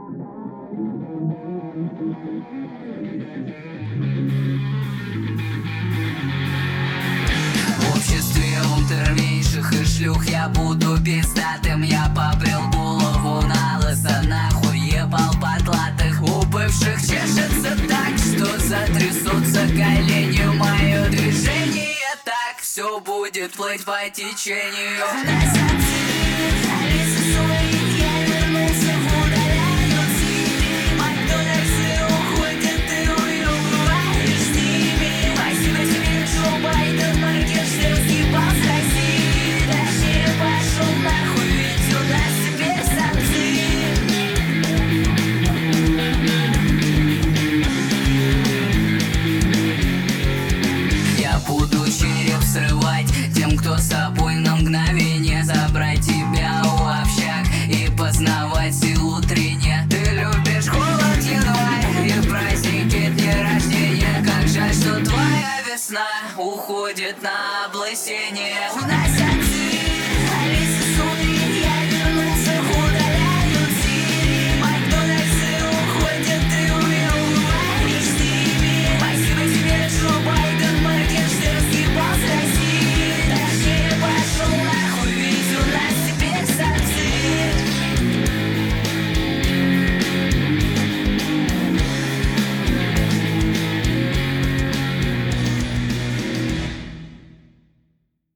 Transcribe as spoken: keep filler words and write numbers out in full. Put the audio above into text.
В обществе унтерменьших и шлюх я буду пиздатым. Я побрил голову на лысо, нахуй ебал потлатых. У бывших чешется так, что затрясутся колени. Мое движение так, все будет плыть по течению. Срывать тем, кто с собой на мгновение, забрать тебя у общак и познавать силу трения. Ты любишь холод, январь и праздники, дни рождения. Как жаль, что твоя весна уходит на облысение.